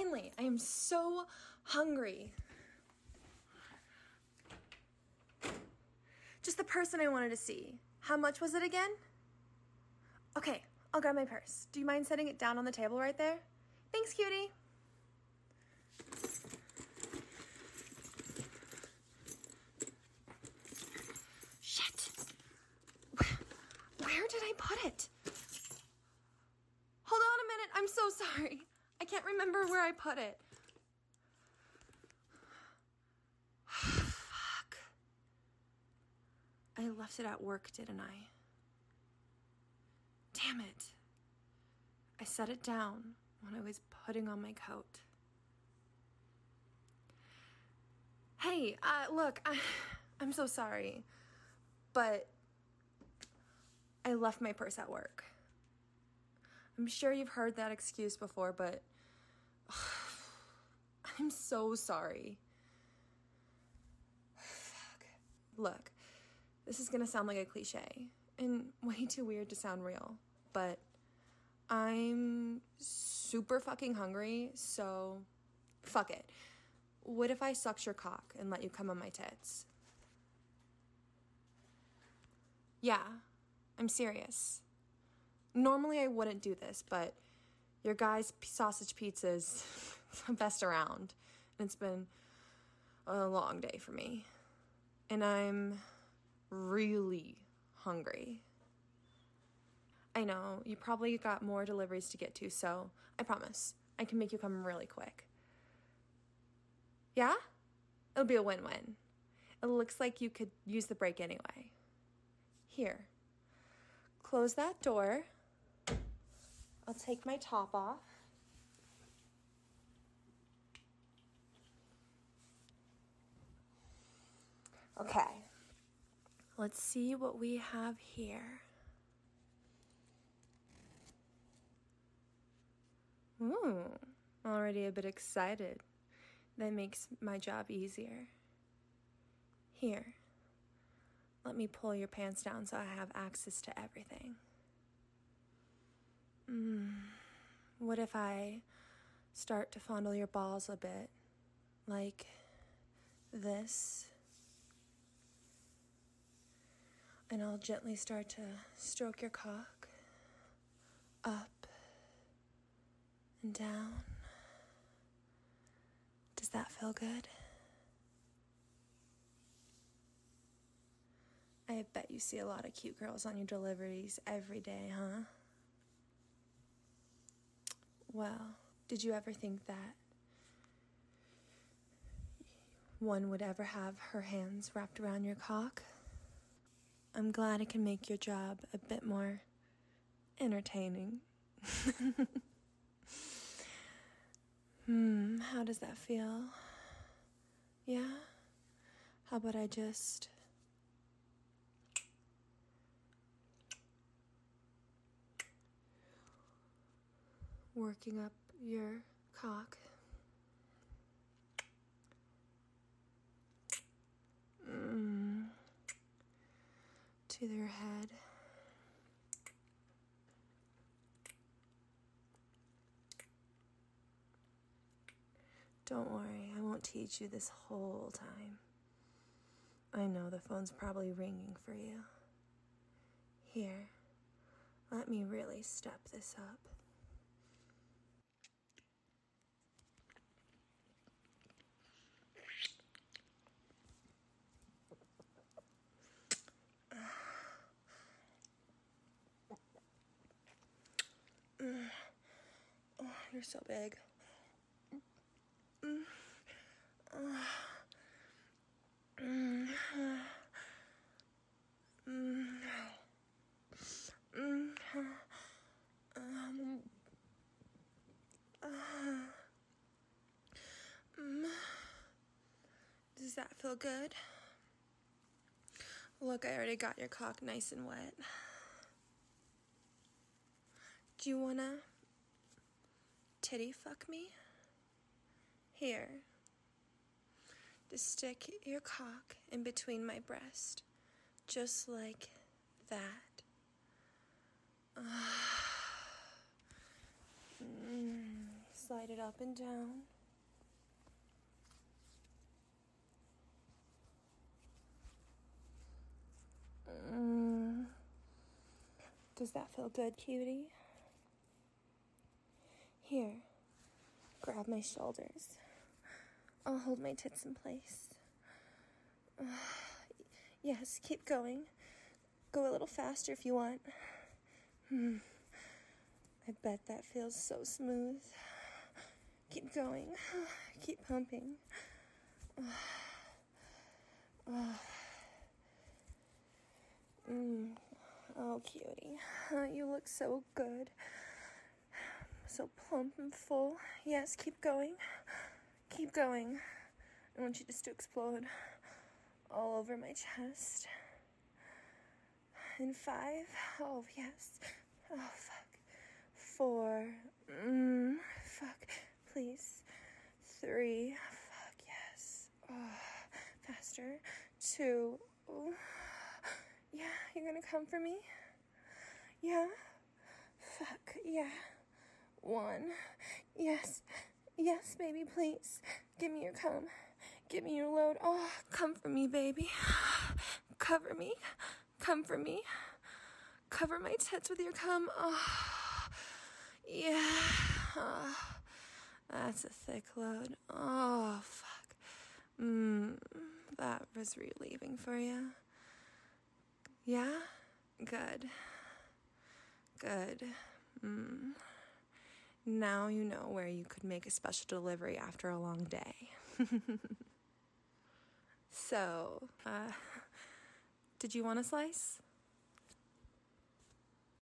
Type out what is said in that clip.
Finally, I am so hungry. Just the person I wanted to see. How much was it again? Okay, I'll grab my purse. Do you mind setting it down on the table right there? Thanks, cutie. Shit. Where did I put it? Hold on a minute. I'm so sorry. I can't remember where I put it. Fuck. I left it at work, didn't I? Damn it. I set it down when I was putting on my coat. Hey, look, I'm so sorry, but I left my purse at work. I'm sure you've heard that excuse before, but I'm so sorry. Fuck. Look, this is gonna sound like a cliche and way too weird to sound real, but I'm super fucking hungry, so fuck it. What if I sucked your cock and let you come on my tits? Yeah, I'm serious. Normally I wouldn't do this, but your guy's sausage pizza is the best around. And it's been a long day for me. And I'm really hungry. I know, you probably got more deliveries to get to, so I promise I can make you come really quick. Yeah? It'll be a win-win. It looks like you could use the break anyway. Here. Close that door. I'll take my top off. Okay. Let's see what we have here. Ooh, already a bit excited. That makes my job easier. Here, let me pull your pants down so I have access to everything. What if I start to fondle your balls a bit, like this? And I'll gently start to stroke your cock up and down. Does that feel good? I bet you see a lot of cute girls on your deliveries every day, huh? Well, did you ever think that one would ever have her hands wrapped around your cock? I'm glad it can make your job a bit more entertaining. How does that feel? Yeah? How about I just working up your cock? To your head. Don't worry, I won't teach you this whole time. I know the phone's probably ringing for you. Here, let me really step this up. Oh, you're so big. Does that feel good? Look, I already got your cock nice and wet. Do you wanna titty fuck me? Here. Just stick your cock in between my breast. Just like that. slide it up and down. Does that feel good, cutie? Here, grab my shoulders. I'll hold my tits in place. Yes, keep going. Go a little faster if you want. I bet that feels so smooth. Keep going. Keep pumping. Oh, cutie. You look so good. So plump and full. Yes, keep going. Keep going. I want you just to explode all over my chest. In 5. Oh, yes. Oh, fuck. 4. Fuck. Please. 3. Fuck, yes. Oh, faster. 2. Oh. Yeah, you're gonna come for me? Yeah? Fuck, yeah. 1. Yes. Yes, baby, please. Give me your cum. Give me your load. Oh, come for me, baby. Cover me. Come for me. Cover my tits with your cum. Oh, yeah. Oh, that's a thick load. Oh, fuck. That was relieving for you. Yeah? Good. Good. Now you know where you could make a special delivery after a long day. So, did you want a slice?